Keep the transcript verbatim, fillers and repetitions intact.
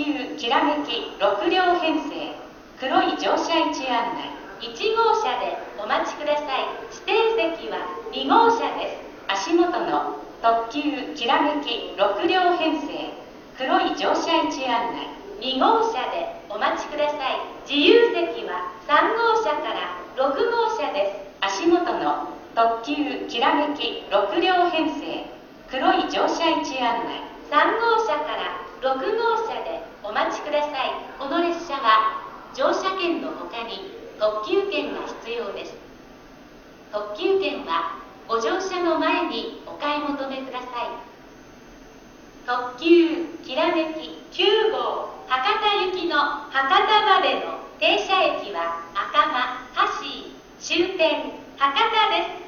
急きらめきろく両編成黒い乗車位置案内いち号車でお待ちください。指定席はに号車です。足元の特急きらめきろく両編成黒い乗車位置案内に号車でお待ちください。自由席はさん号車からろく号車です。足元の特急きらめきろく両編成黒い乗車位置案内さん号車からろく号車でお待ちください。この列車は乗車券の他に特急券が必要です。特急券はご乗車の前にお買い求めください。特急きらめききゅう号博多行きの博多までの停車駅は赤間、橋、終点、博多です。